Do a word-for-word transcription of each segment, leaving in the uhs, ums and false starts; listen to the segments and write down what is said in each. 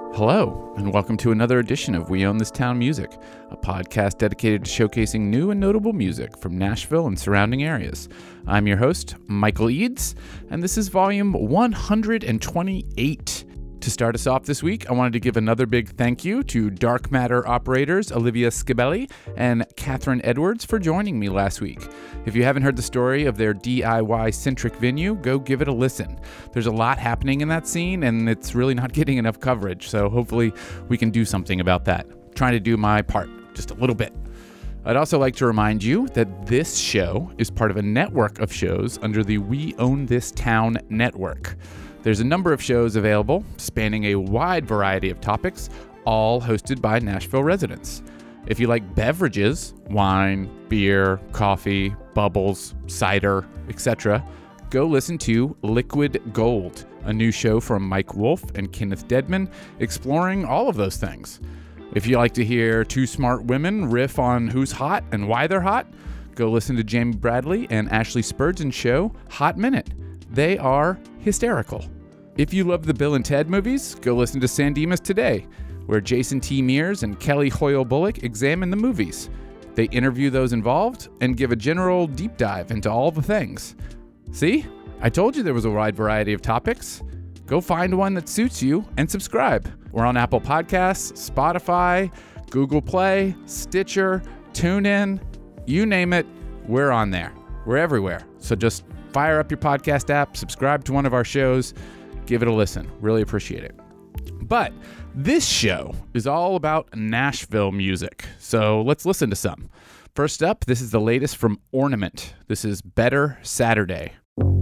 Hello, and welcome to another edition of We Own This Town Music, a podcast dedicated to showcasing new and notable music from Nashville and surrounding areas. I'm your host, Michael Eads, and this is volume one hundred twenty-eight. To start us off this week, I wanted to give another big thank you to Dark Matter operators Olivia Scibelli and Catherine Edwards for joining me last week. If you haven't heard the story of their D I Y-centric venue, go give it a listen. There's a lot happening in that scene, and it's really not getting enough coverage, so hopefully we can do something about that. I'm trying to do my part, just a little bit. I'd also like to remind you that this show is part of a network of shows under the We Own This Town network. There's a number of shows available, spanning a wide variety of topics, all hosted by Nashville residents. If you like beverages, wine, beer, coffee, bubbles, cider, et cetera, go listen to Liquid Gold, a new show from Mike Wolf and Kenneth Dedman, exploring all of those things. If you like to hear two smart women riff on who's hot and why they're hot, go listen to Jamie Bradley and Ashley Spurgeon's show, Hot Minute. They are hysterical. If you love the Bill and Ted movies, go listen to San Dimas Today, where Jason T. Mears and Kelly Hoyle Bullock examine the movies. They interview those involved and give a general deep dive into all the things. See? I told you there was a wide variety of topics. Go find one that suits you and subscribe. We're on Apple Podcasts, Spotify, Google Play, Stitcher, TuneIn, you name it, we're on there. We're everywhere. So just fire up your podcast app, subscribe to one of our shows, give it a listen. Really appreciate it. But this show is all about Nashville music, so let's listen to some. First up, this is the latest from Ornament. This is Better Saturday.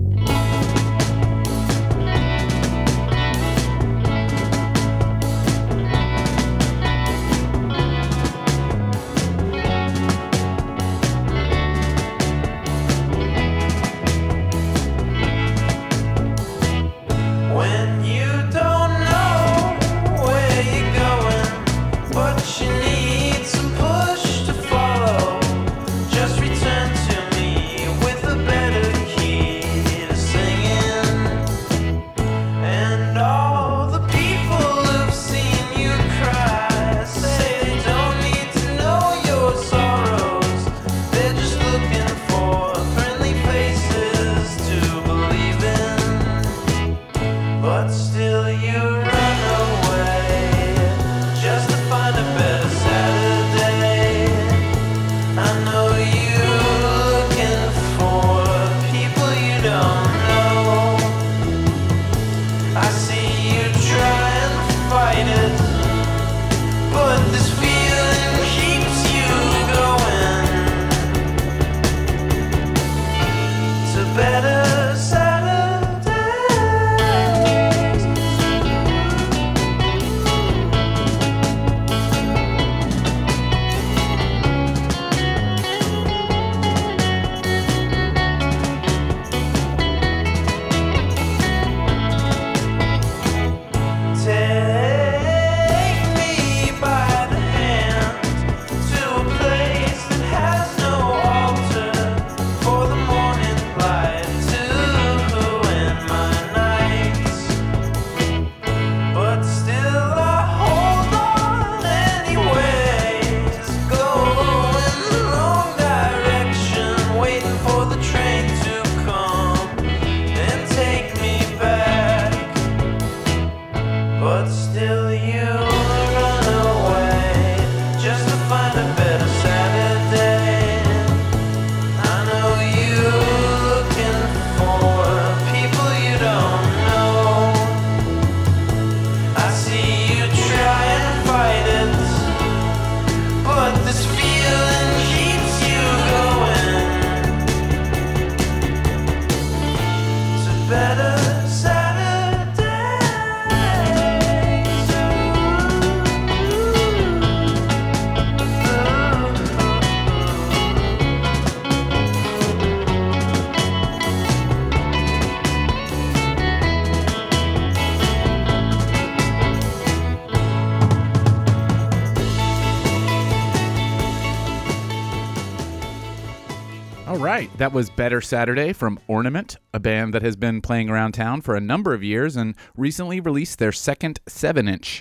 All right, that was Better Saturday from Ornament, a band that has been playing around town for a number of years and recently released their second seven inch.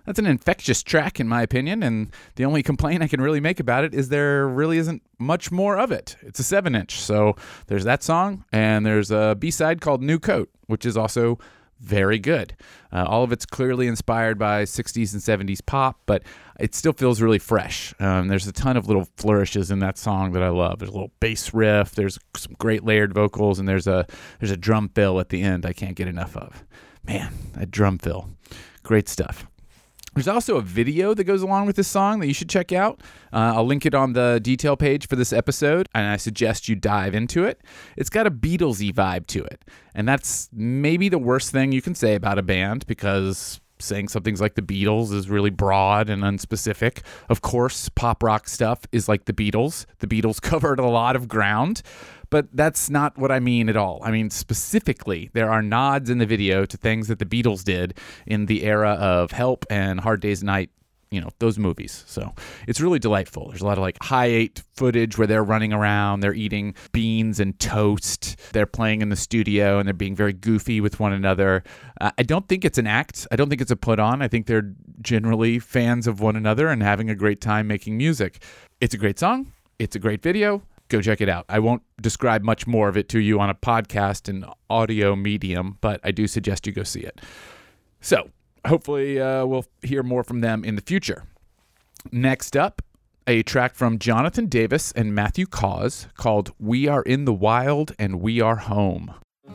That's an infectious track, in my opinion, and the only complaint I can really make about it is there really isn't much more of it. It's a seven inch, so there's that song, and there's a B-side called New Coat, which is also very good. Uh, all of it's clearly inspired by sixties and seventies pop, but it still feels really fresh. Um, there's a ton of little flourishes in that song that I love. There's a little bass riff, there's some great layered vocals, and there's a there's a drum fill at the end I can't get enough of. Man, that drum fill. Great stuff. There's also a video that goes along with this song that you should check out. Uh, I'll link it on the detail page for this episode, and I suggest you dive into it. It's got a Beatles-y vibe to it, and that's maybe the worst thing you can say about a band, because saying something's like the Beatles is really broad and unspecific. Of course, pop rock stuff is like the Beatles. The Beatles covered a lot of ground, but that's not what I mean at all. I mean, specifically, there are nods in the video to things that the Beatles did in the era of Help and Hard Day's Night, you know, those movies. So it's really delightful. There's a lot of like high eight footage where they're running around, they're eating beans and toast, they're playing in the studio, and they're being very goofy with one another. Uh, I don't think it's an act. I don't think it's a put on. I think they're generally fans of one another and having a great time making music. It's a great song. It's a great video. Go check it out. I won't describe much more of it to you on a podcast and audio medium, but I do suggest you go see it. So hopefully uh, we'll hear more from them in the future. Next up, a track from Jonathan Davis and Matthew Caws called We Are in the Wild and We Are Home.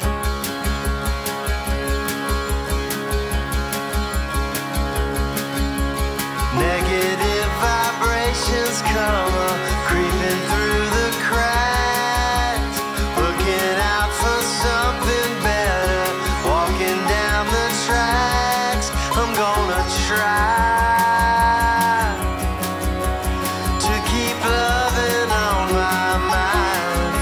Negative vibrations come up, creeping through the cracks, looking out for something better, walking down the tracks. I'm gonna try to keep loving on my mind.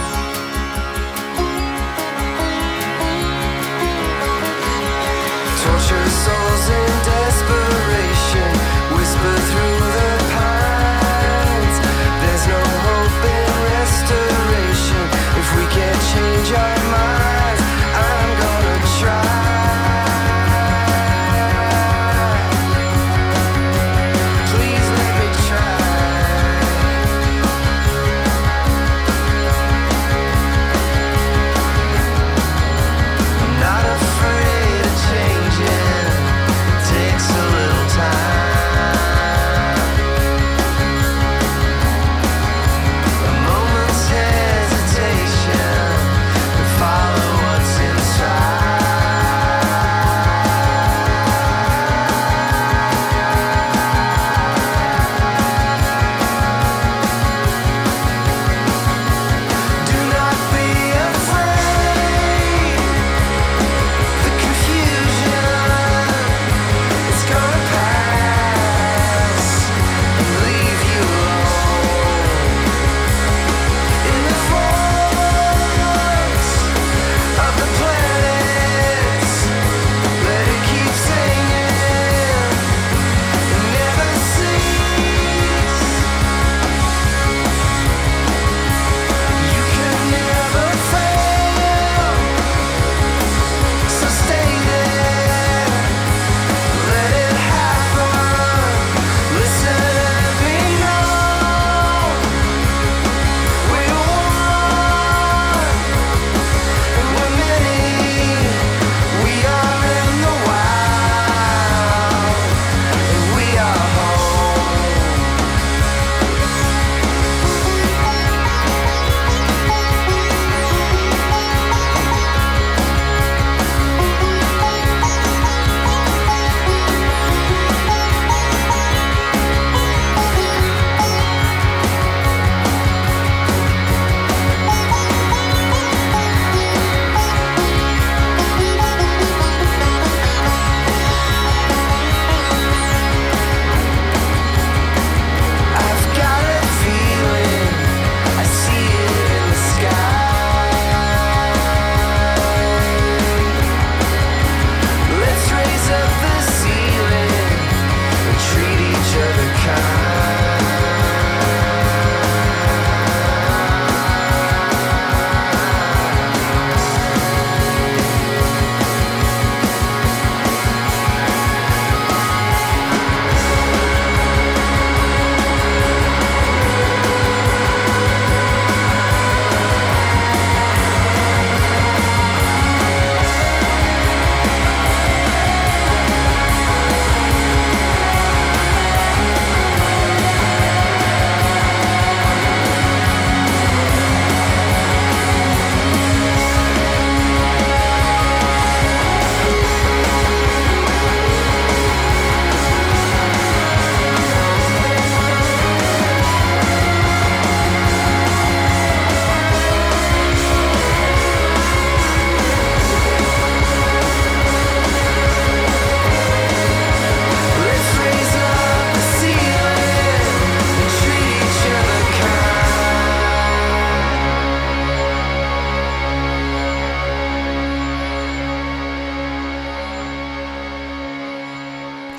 Torture souls in desperation, whisper through the pines. There's no hope in restoration if we can't change our minds. I'm gonna try.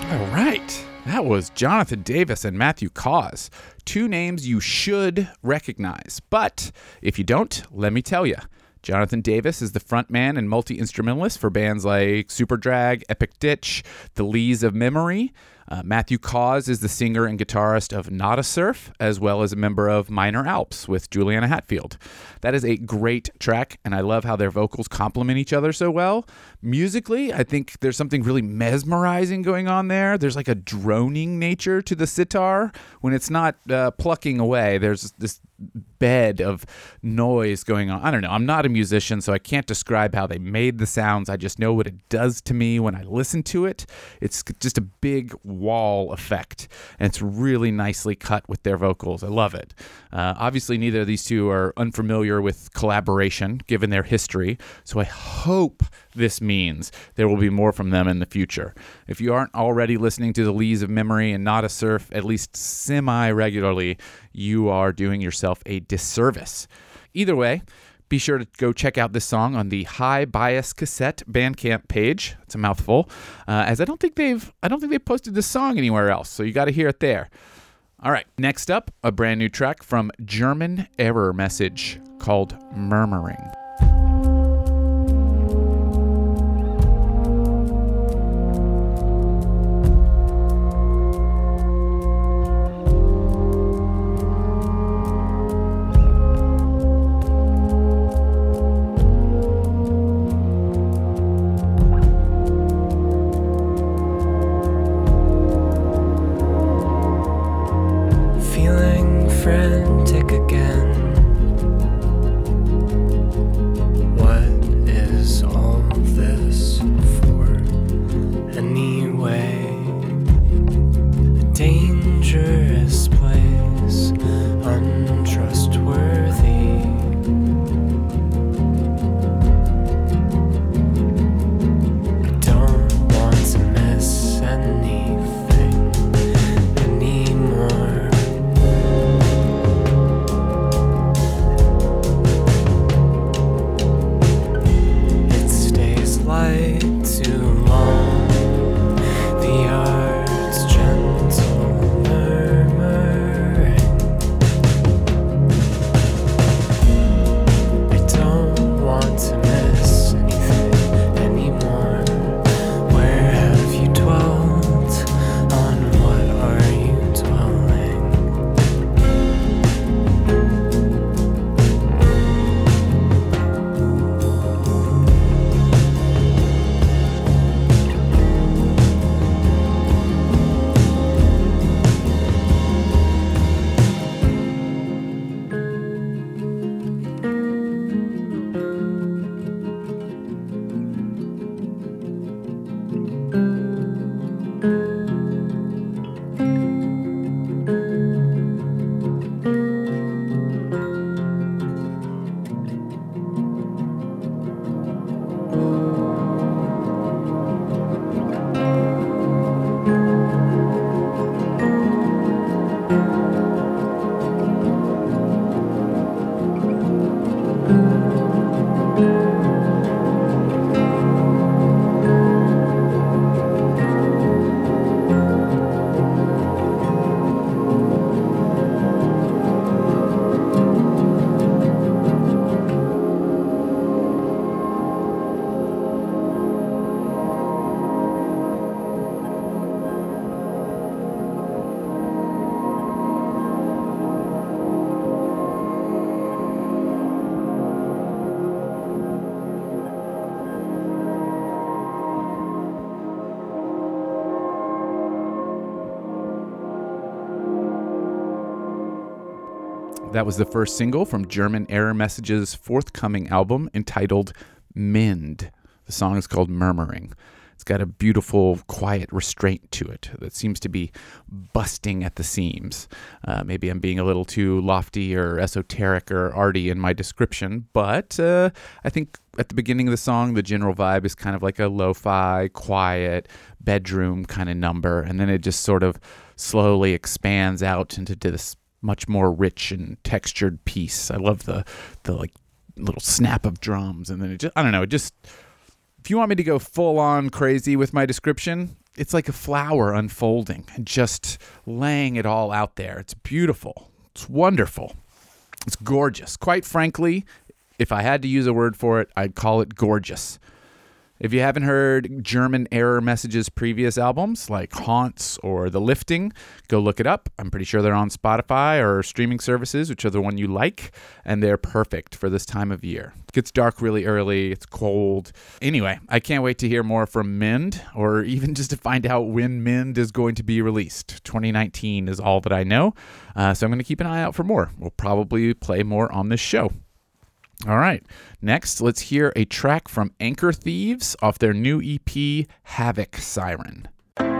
All right. That was Jonathan Davis and Matthew Caws, two names you should recognize. But if you don't, let me tell you. Jonathan Davis is the frontman and multi-instrumentalist for bands like Superdrag, Epic Ditch, The Lees of Memory. Uh, Matthew Caws is the singer and guitarist of Nada Surf, as well as a member of Minor Alps with Juliana Hatfield. That is a great track, and I love how their vocals complement each other so well. Musically, I think there's something really mesmerizing going on there. There's like a droning nature to the sitar. When it's not uh, plucking away, there's this bed of noise going on. I don't know. I'm not a musician, so I can't describe how they made the sounds. I just know what it does to me when I listen to it. It's just a big wall effect, and it's really nicely cut with their vocals. I love it. Uh, obviously, neither of these two are unfamiliar with collaboration, given their history, so I hope this means there will be more from them in the future. If you aren't already listening to The Lees of Memory and Nada Surf at least semi-regularly, you are doing yourself a disservice. Either way, be sure to go check out this song on the High Bias Cassette Bandcamp page. It's a mouthful, uh, as I don't think they've I don't think they've posted this song anywhere else, so you got to hear it there. All right, next up, a brand new track from German Error Message called Murmuring. Frantic again. What is all this for anyway? A dangerous place, untrustworthy. I don't want to miss anything anymore. Light too long, the art's gentle murmuring. I don't want to miss anything anymore. Where have you dwelt? On what are you dwelling? That was the first single from German Error Message's forthcoming album entitled Mend. The song is called Murmuring. It's got a beautiful, quiet restraint to it that seems to be busting at the seams. Uh, maybe I'm being a little too lofty or esoteric or arty in my description, but uh, I think at the beginning of the song, the general vibe is kind of like a lo-fi, quiet, bedroom kind of number, and then it just sort of slowly expands out into this much more rich and textured piece. I love the the like little snap of drums, and then it just, I don't know, it just, if you want me to go full on crazy with my description, it's like a flower unfolding and just laying it all out there. It's beautiful. It's wonderful. It's gorgeous. Quite frankly, if I had to use a word for it, I'd call it gorgeous. If you haven't heard German Error Message's previous albums, like Haunts or The Lifting, go look it up. I'm pretty sure they're on Spotify or streaming services, whichever one you like, and they're perfect for this time of year. It gets dark really early, it's cold. Anyway, I can't wait to hear more from Mind, or even just to find out when Mind is going to be released. twenty nineteen is all that I know, uh, so I'm going to keep an eye out for more. We'll probably play more on this show. All right, next, let's hear a track from Anchor Thieves off their new E P, Havoc Siren.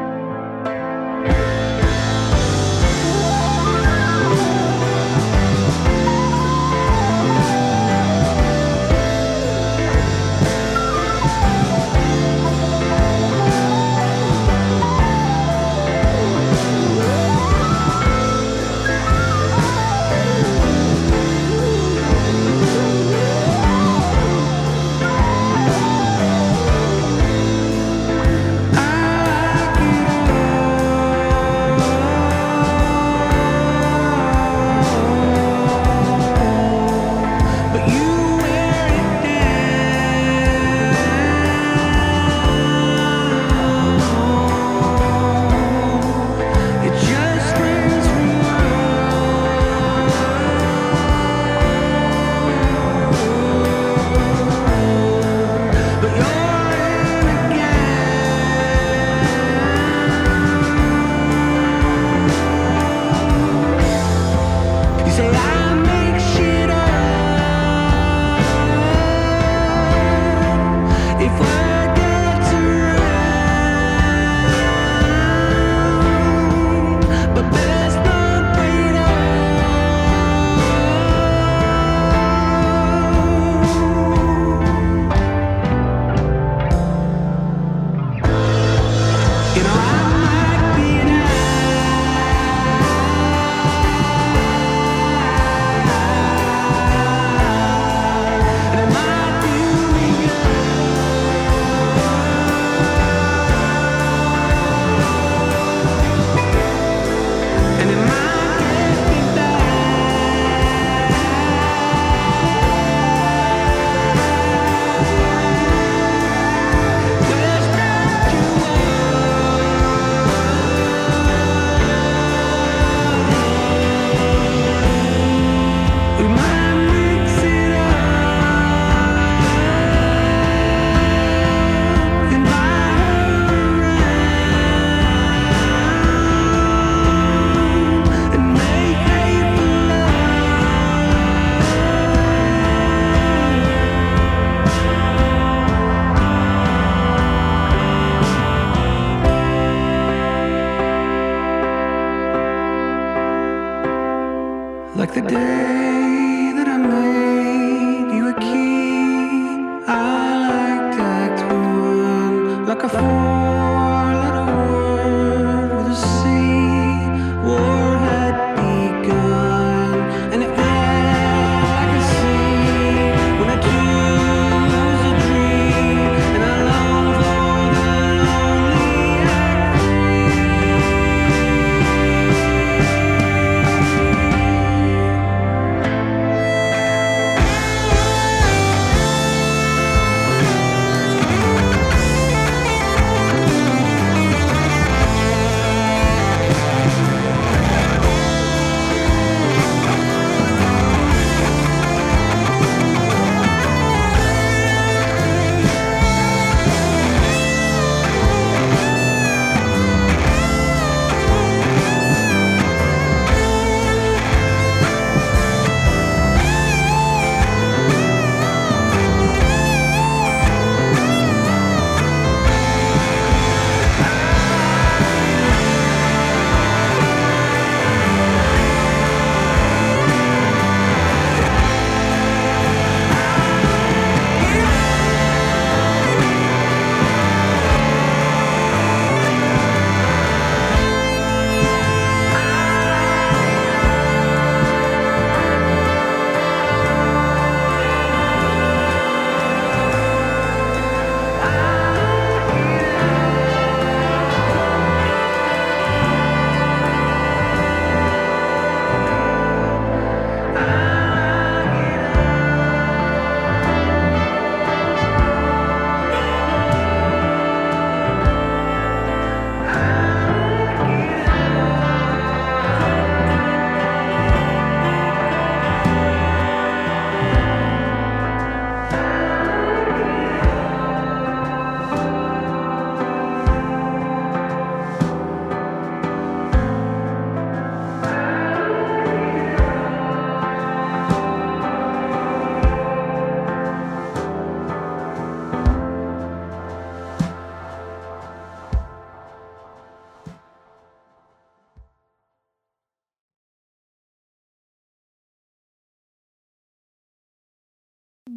Like the day that I made you a key, I liked Act One. Like a four-letter word with a C, war had begun. And it all I could see when I choose a dream, and I long for the lonely act three.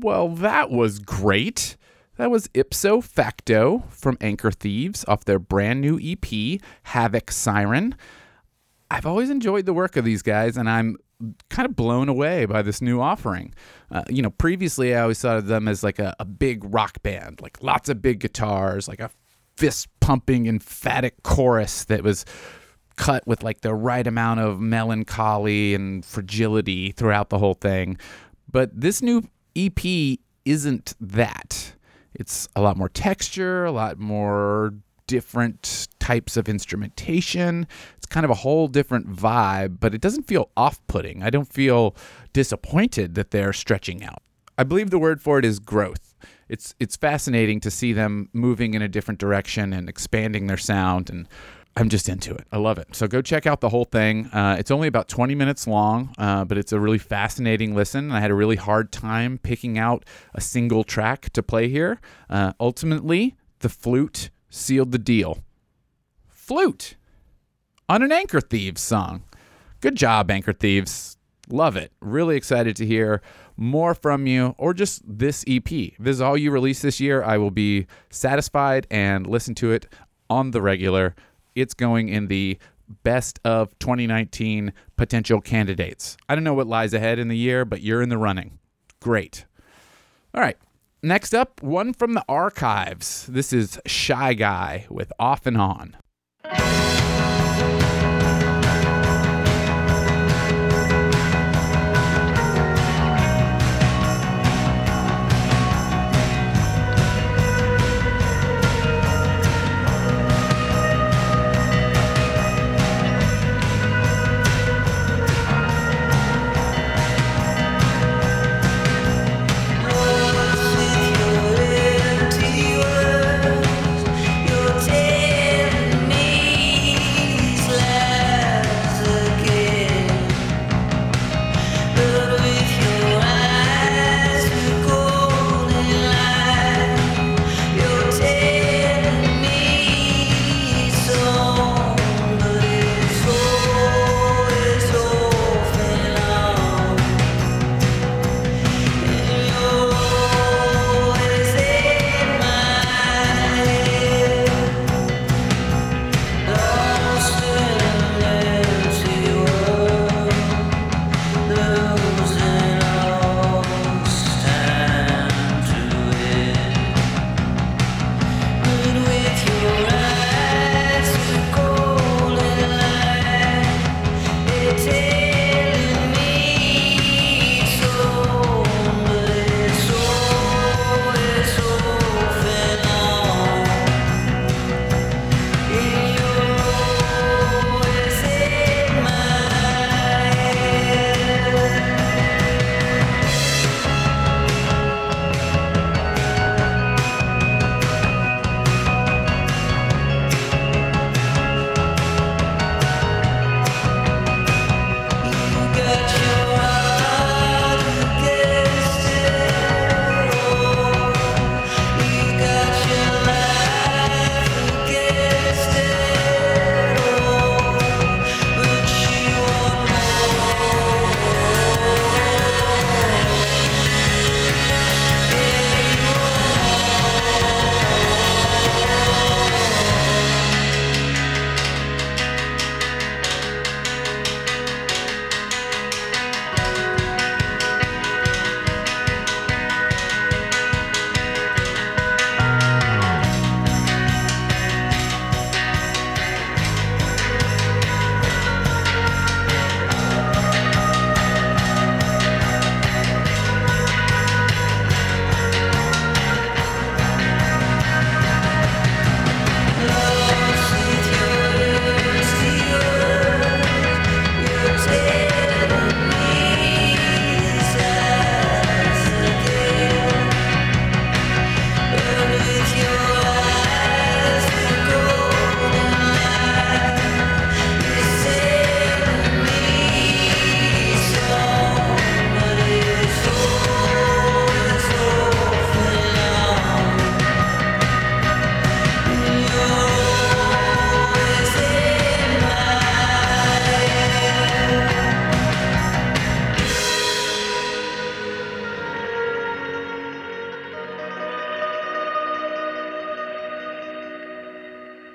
Well, that was great. That was Ipso Facto from Anchor Thieves off their brand new E P, Havoc Siren. I've always enjoyed the work of these guys, and I'm kind of blown away by this new offering. Uh, you know, previously I always thought of them as like a, a big rock band, like lots of big guitars, like a fist-pumping, emphatic chorus that was cut with like the right amount of melancholy and fragility throughout the whole thing. But this new E P isn't that. It's a lot more texture, a lot more different types of instrumentation. It's kind of a whole different vibe, but it doesn't feel off-putting. I don't feel disappointed that they're stretching out. I believe the word for it is growth. It's it's fascinating to see them moving in a different direction and expanding their sound, and I'm just into it. I love it. So go check out the whole thing. Uh, it's only about twenty minutes long, uh, but it's a really fascinating listen. I had a really hard time picking out a single track to play here. Uh, ultimately, the flute sealed the deal. Flute on an Anchor Thieves song. Good job, Anchor Thieves. Love it. Really excited to hear more from you, or just this E P. If this is all you release this year, I will be satisfied and listen to it on the regular. It's going in the best of twenty nineteen potential candidates. I don't know what lies ahead in the year, but you're in the running. Great. All right. Next up, one from the archives. This is Shy Guy with Off and On. Your empty words, your tender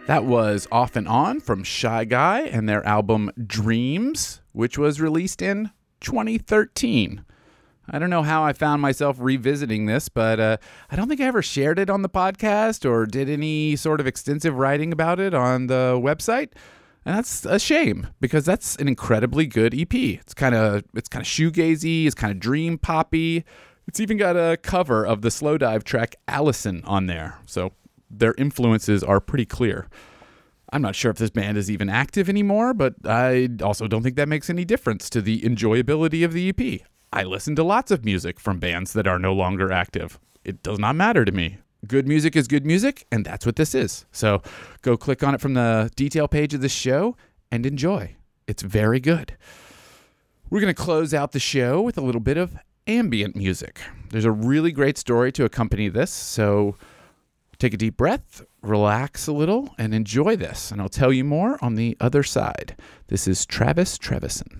That was Off and On from Shy Guy and their album Dreams, which was released in twenty thirteen. I don't know how I found myself revisiting this, but uh, I don't think I ever shared it on the podcast or did any sort of extensive writing about it on the website. And that's a shame because that's an incredibly good E P. It's kind of it's kind of shoegazy, it's kind of dream poppy. It's even got a cover of the Slowdive track Allison on there. So their influences are pretty clear. I'm not sure if this band is even active anymore, but I also don't think that makes any difference to the enjoyability of the E P. I listen to lots of music from bands that are no longer active. It does not matter to me. Good music is good music, and that's what this is. So go click on it from the detail page of the show and enjoy. It's very good. We're going to close out the show with a little bit of ambient music. There's a really great story to accompany this, so take a deep breath, relax a little, and enjoy this. And I'll tell you more on the other side. This is Travis Trevison.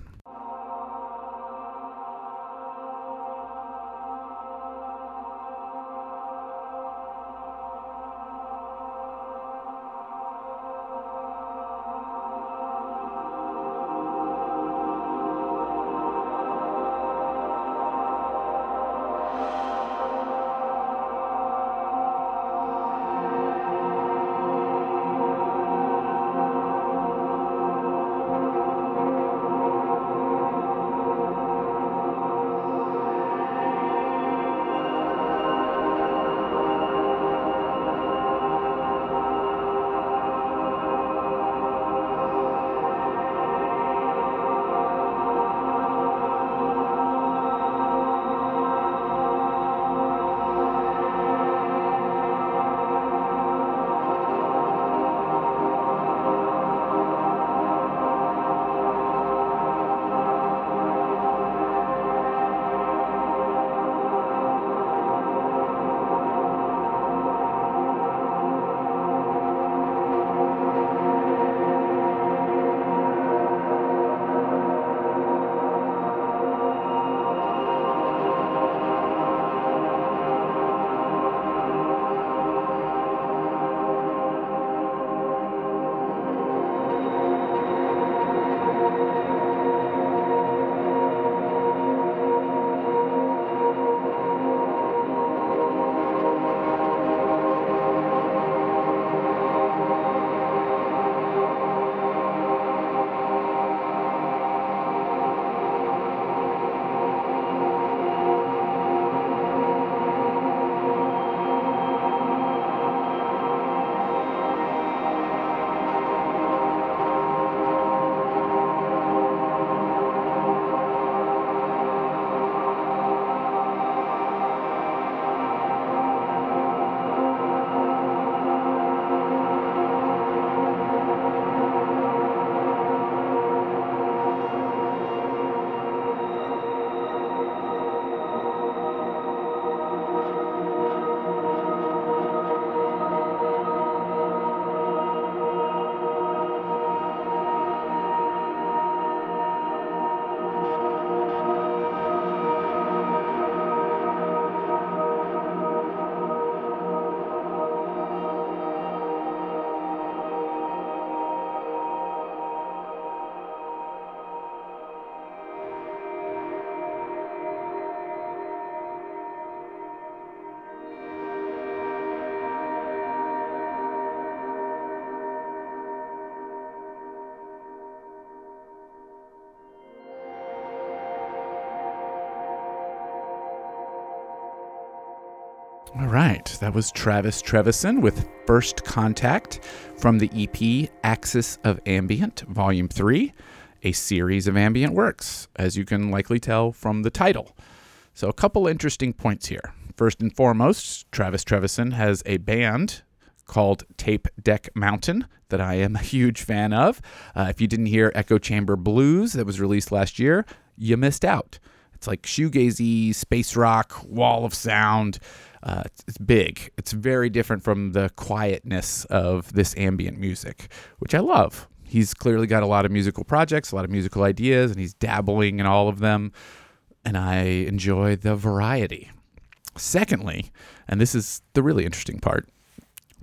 All right, that was Travis Trevison with First Contact from the E P Axis of Ambient, Volume three, a series of ambient works, as you can likely tell from the title. So a couple interesting points here. First and foremost, Travis Trevison has a band called Tape Deck Mountain that I am a huge fan of. Uh, if you didn't hear Echo Chamber Blues that was released last year, you missed out. It's like shoegazy, space rock, wall of sound. Uh, it's big. It's very different from the quietness of this ambient music, which I love. He's clearly got a lot of musical projects, a lot of musical ideas, and he's dabbling in all of them, and I enjoy the variety. Secondly, and this is the really interesting part,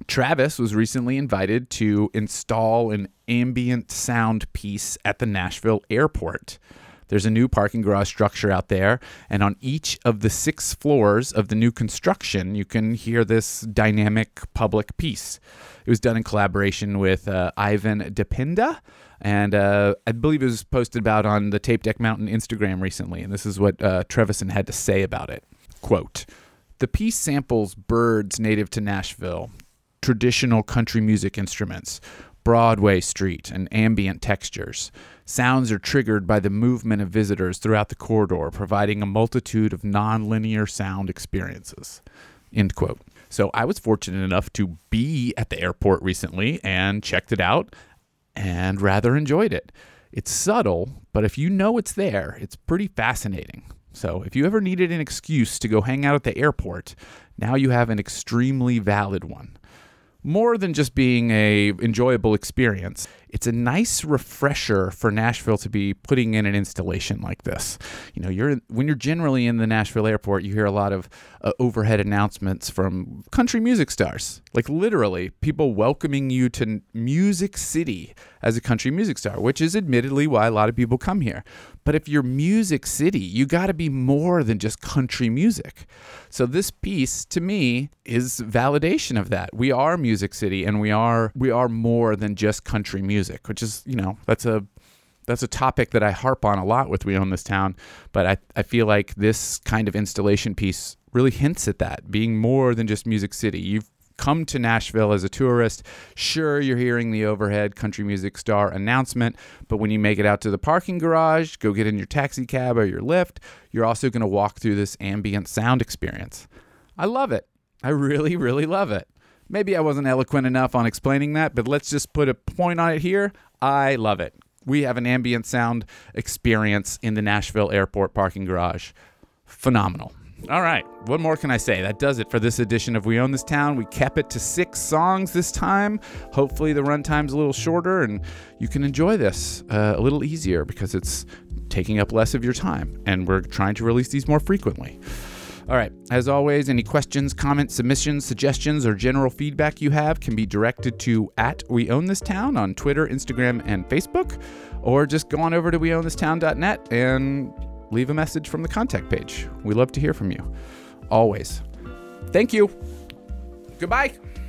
Travis was recently invited to install an ambient sound piece at the Nashville airport. There's a new parking garage structure out there, and on each of the six floors of the new construction, you can hear this dynamic public piece. It was done in collaboration with uh, Ivan Dependa, and uh, I believe it was posted about on the Tape Deck Mountain Instagram recently, and this is what uh, Trevison had to say about it. Quote, "The piece samples birds native to Nashville, traditional country music instruments, Broadway street, and ambient textures. Sounds are triggered by the movement of visitors throughout the corridor, providing a multitude of non-linear sound experiences." End quote. So I was fortunate enough to be at the airport recently and checked it out and rather enjoyed it. It's subtle, but if you know it's there, it's pretty fascinating. So if you ever needed an excuse to go hang out at the airport, now you have an extremely valid one. More than just being a enjoyable experience, it's a nice refresher for Nashville to be putting in an installation like this. You know, you're when you're generally in the Nashville airport, you hear a lot of uh, overhead announcements from country music stars. Like literally, people welcoming you to Music City as a country music star, which is admittedly why a lot of people come here. But if you're Music City, you got to be more than just country music. So this piece, to me, is validation of that. We are Music City, and we are we are more than just country music, which is, you know, that's a that's a topic that I harp on a lot with We Own This Town. But I, I feel like this kind of installation piece really hints at that, being more than just Music City. You've come to Nashville as a tourist. Sure, you're hearing the overhead country music star announcement, but when you make it out to the parking garage, go get in your taxi cab or your Lyft, you're also going to walk through this ambient sound experience. I love it. I really, really love it. Maybe I wasn't eloquent enough on explaining that, but let's just put a point on it here. I love it. We have an ambient sound experience in the Nashville airport parking garage. Phenomenal. All right, what more can I say? That does it for this edition of We Own This Town. We kept it to six songs this time. Hopefully the runtime's a little shorter and you can enjoy this uh, a little easier because it's taking up less of your time, and we're trying to release these more frequently. All right, as always, any questions, comments, submissions, suggestions, or general feedback you have can be directed to at We Own This Town on Twitter, Instagram, and Facebook, or just go on over to we own this town dot net and leave a message from the contact page. We love to hear from you. Always. Thank you. Goodbye.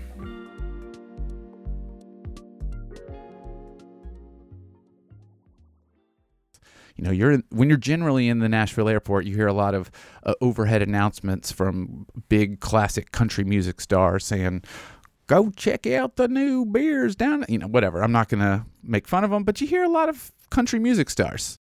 You know, you're when you're generally in the Nashville airport, you hear a lot of uh, overhead announcements from big classic country music stars saying, "Go check out the new beers down," you know, whatever. I'm not going to make fun of them, but you hear a lot of country music stars.